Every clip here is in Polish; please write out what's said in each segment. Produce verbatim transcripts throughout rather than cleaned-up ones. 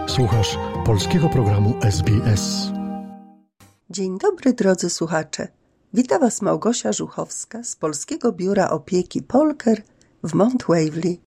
Słuchasz polskiego programu S B S. Dzień dobry, drodzy słuchacze. Wita Was Małgosia Żuchowska z Polskiego Biura Opieki Polker w Mount Waverly.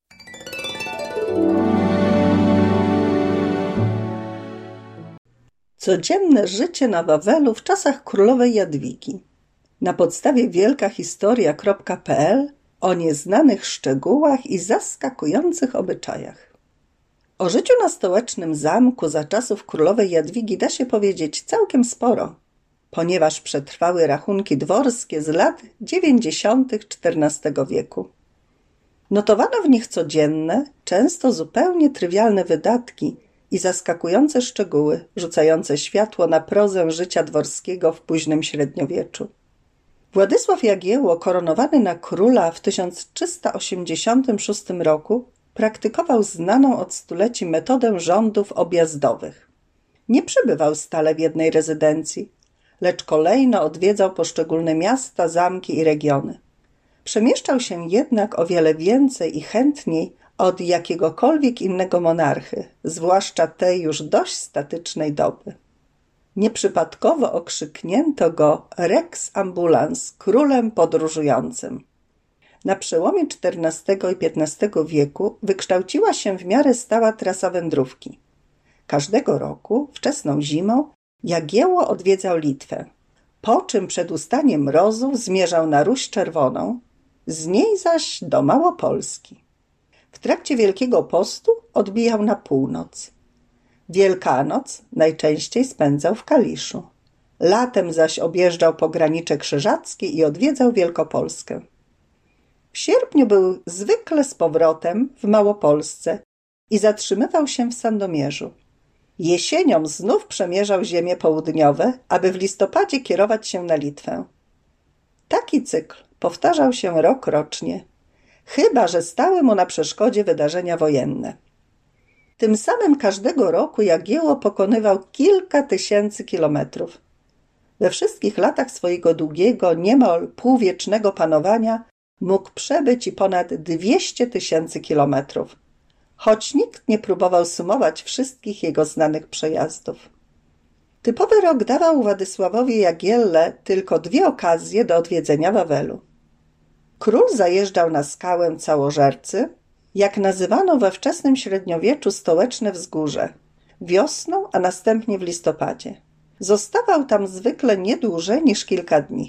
Codzienne życie na Wawelu w czasach królowej Jadwigi. Na podstawie wielkahistoria kropka p l o nieznanych szczegółach i zaskakujących obyczajach. O życiu na stołecznym zamku za czasów królowej Jadwigi da się powiedzieć całkiem sporo, ponieważ przetrwały rachunki dworskie z lat dziewięćdziesiątych czternastego wieku. Notowano w nich codzienne, często zupełnie trywialne wydatki i zaskakujące szczegóły, rzucające światło na prozę życia dworskiego w późnym średniowieczu. Władysław Jagiełło, koronowany na króla w tysiąc trzysta osiemdziesiątym szóstym roku, praktykował znaną od stuleci metodę rządów objazdowych. Nie przebywał stale w jednej rezydencji, lecz kolejno odwiedzał poszczególne miasta, zamki i regiony. Przemieszczał się jednak o wiele więcej i chętniej od jakiegokolwiek innego monarchy, zwłaszcza tej już dość statycznej doby. Nieprzypadkowo okrzyknięto go Rex Ambulans, królem podróżującym. Na przełomie czternastego i piętnastego wieku wykształciła się w miarę stała trasa wędrówki. Każdego roku, wczesną zimą, Jagiełło odwiedzał Litwę, po czym przed ustaniem mrozów zmierzał na Ruś Czerwoną, z niej zaś do Małopolski. W trakcie Wielkiego Postu odbijał na północ. Wielkanoc najczęściej spędzał w Kaliszu. Latem zaś objeżdżał pogranicze krzyżackie i odwiedzał Wielkopolskę. W sierpniu był zwykle z powrotem w Małopolsce i zatrzymywał się w Sandomierzu. Jesienią znów przemierzał ziemie południowe, aby w listopadzie kierować się na Litwę. Taki cykl powtarzał się rok rocznie, chyba że stały mu na przeszkodzie wydarzenia wojenne. Tym samym każdego roku Jagiełło pokonywał kilka tysięcy kilometrów. We wszystkich latach swojego długiego, niemal półwiecznego panowania mógł przebyć i ponad dwieście tysięcy kilometrów, choć nikt nie próbował sumować wszystkich jego znanych przejazdów. Typowy rok dawał Władysławowi Jagielle tylko dwie okazje do odwiedzenia Wawelu. Król zajeżdżał na skałę Całożercy, jak nazywano we wczesnym średniowieczu stołeczne wzgórze, wiosną, a następnie w listopadzie. Zostawał tam zwykle nie dłużej niż kilka dni.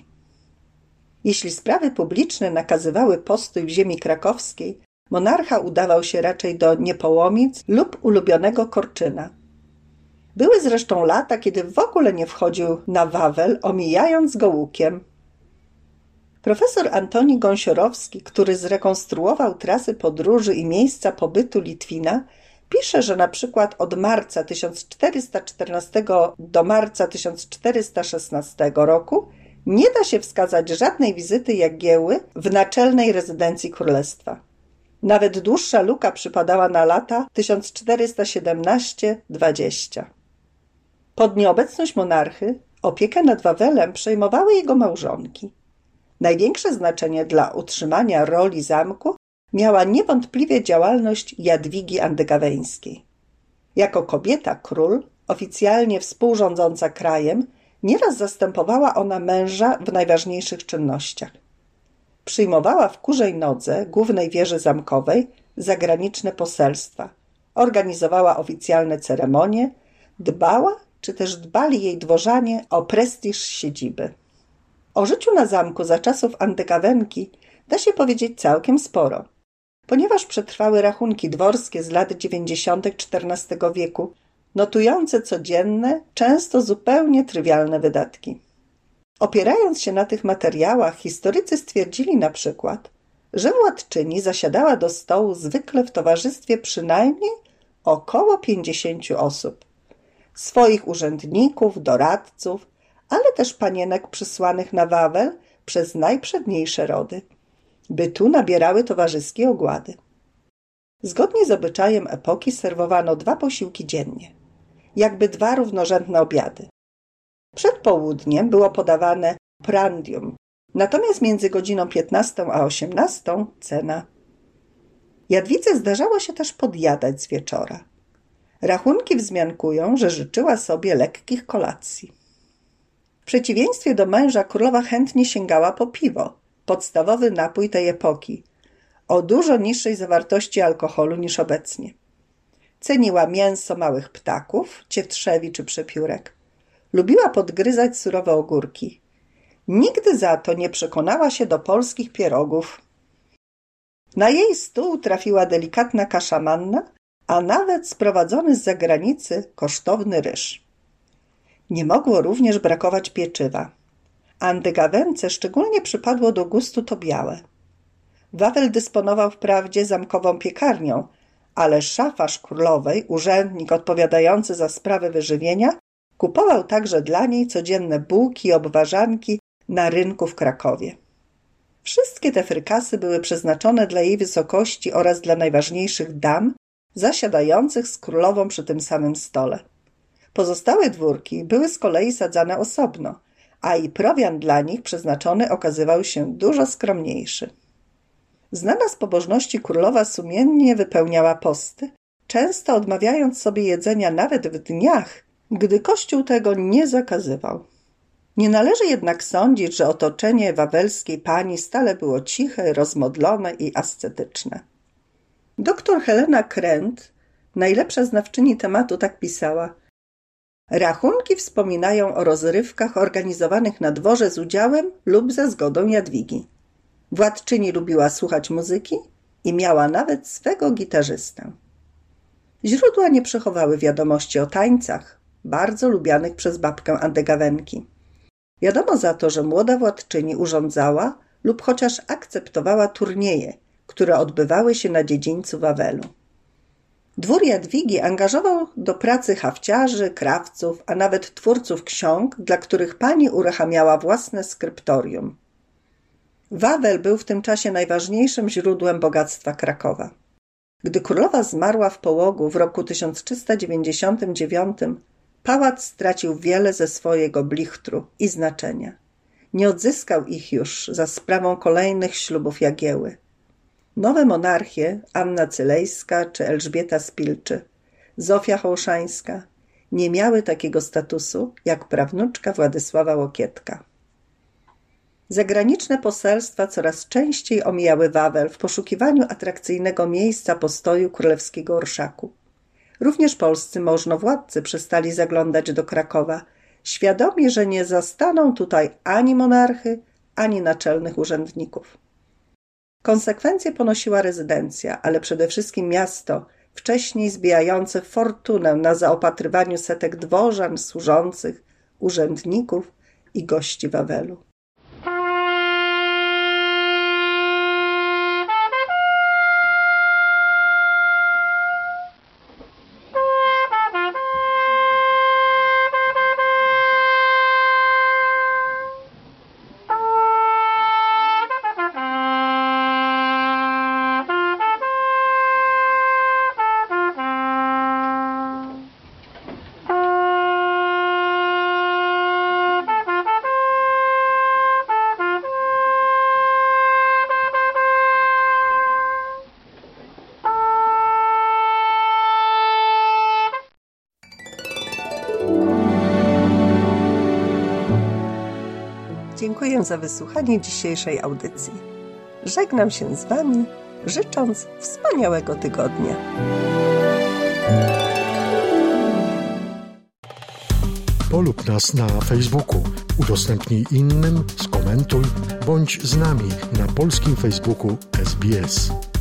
Jeśli sprawy publiczne nakazywały postój w ziemi krakowskiej, monarcha udawał się raczej do Niepołomic lub ulubionego Korczyna. Były zresztą lata, kiedy w ogóle nie wchodził na Wawel, omijając go łukiem. Profesor Antoni Gąsiorowski, który zrekonstruował trasy podróży i miejsca pobytu Litwina, pisze, że na przykład od marca tysiąc czterysta czternastego do marca tysiąc czterysta szesnastego roku nie da się wskazać żadnej wizyty Jagiełły w naczelnej rezydencji królestwa. Nawet dłuższa luka przypadała na lata tysiąc czterysta siedemnaście dwadzieścia. Pod nieobecność monarchy opiekę nad Wawelem przejmowały jego małżonki. Największe znaczenie dla utrzymania roli zamku miała niewątpliwie działalność Jadwigi Andegaweńskiej. Jako kobieta król, oficjalnie współrządząca krajem, nieraz zastępowała ona męża w najważniejszych czynnościach. Przyjmowała w Kurzej Nodze, głównej wieży zamkowej, zagraniczne poselstwa, organizowała oficjalne ceremonie, dbała, czy też dbali jej dworzanie o prestiż siedziby. O życiu na zamku za czasów Andegawenki da się powiedzieć całkiem sporo, ponieważ przetrwały rachunki dworskie z lat dziewięćdziesiątych czternastego wieku, notujące codzienne, często zupełnie trywialne wydatki. Opierając się na tych materiałach, historycy stwierdzili na przykład, że władczyni zasiadała do stołu zwykle w towarzystwie przynajmniej około pięćdziesięciu osób. Swoich urzędników, doradców, ale też panienek przysłanych na Wawel przez najprzedniejsze rody, by tu nabierały towarzyskie ogłady. Zgodnie z obyczajem epoki serwowano dwa posiłki dziennie, jakby dwa równorzędne obiady. Przed południem było podawane prandium, natomiast między godziną piętnastą a osiemnastą cena. Jadwidze zdarzało się też podjadać z wieczora. Rachunki wzmiankują, że życzyła sobie lekkich kolacji. W przeciwieństwie do męża królowa chętnie sięgała po piwo, podstawowy napój tej epoki, o dużo niższej zawartości alkoholu niż obecnie. Ceniła mięso małych ptaków, cietrzewi czy przepiórek. Lubiła podgryzać surowe ogórki. Nigdy za to nie przekonała się do polskich pierogów. Na jej stół trafiła delikatna kasza manna, a nawet sprowadzony z zagranicy kosztowny ryż. Nie mogło również brakować pieczywa. Angewence szczególnie przypadło do gustu to białe. Wawel dysponował wprawdzie zamkową piekarnią, ale szafarz królowej, urzędnik odpowiadający za sprawy wyżywienia, kupował także dla niej codzienne bułki i obwarzanki na rynku w Krakowie. Wszystkie te frykasy były przeznaczone dla jej wysokości oraz dla najważniejszych dam zasiadających z królową przy tym samym stole. Pozostałe dwórki były z kolei sadzane osobno, a i prowiant dla nich przeznaczony okazywał się dużo skromniejszy. Znana z pobożności królowa sumiennie wypełniała posty, często odmawiając sobie jedzenia nawet w dniach, gdy Kościół tego nie zakazywał. Nie należy jednak sądzić, że otoczenie wawelskiej pani stale było ciche, rozmodlone i ascetyczne. Doktor Helena Krent, najlepsza znawczyni tematu, tak pisała: rachunki wspominają o rozrywkach organizowanych na dworze z udziałem lub za zgodą Jadwigi. Władczyni lubiła słuchać muzyki i miała nawet swego gitarzystę. Źródła nie przechowały wiadomości o tańcach, bardzo lubianych przez babkę Andegawenki. Wiadomo za to, że młoda władczyni urządzała lub chociaż akceptowała turnieje, które odbywały się na dziedzińcu Wawelu. Dwór Jadwigi angażował do pracy hafciarzy, krawców, a nawet twórców ksiąg, dla których pani uruchamiała własne skryptorium. Wawel był w tym czasie najważniejszym źródłem bogactwa Krakowa. Gdy królowa zmarła w Połogu w roku tysiąc trzysta dziewięćdziesiątym dziewiątym, pałac stracił wiele ze swojego blichtru i znaczenia. Nie odzyskał ich już za sprawą kolejnych ślubów Jagieły. Nowe monarchie, Anna Cylejska czy Elżbieta Spilczy, Zofia Hołszańska, nie miały takiego statusu jak prawnuczka Władysława Łokietka. Zagraniczne poselstwa coraz częściej omijały Wawel w poszukiwaniu atrakcyjnego miejsca postoju królewskiego orszaku. Również polscy możnowładcy przestali zaglądać do Krakowa, świadomi, że nie zastaną tutaj ani monarchy, ani naczelnych urzędników. Konsekwencje ponosiła rezydencja, ale przede wszystkim miasto, wcześniej zbijające fortunę na zaopatrywaniu setek dworzan, służących, urzędników i gości Wawelu. Dziękuję za wysłuchanie dzisiejszej audycji. Żegnam się z Wami, życząc wspaniałego tygodnia. Polub nas na Facebooku, udostępnij innym, skomentuj, bądź z nami na polskim Facebooku S B S.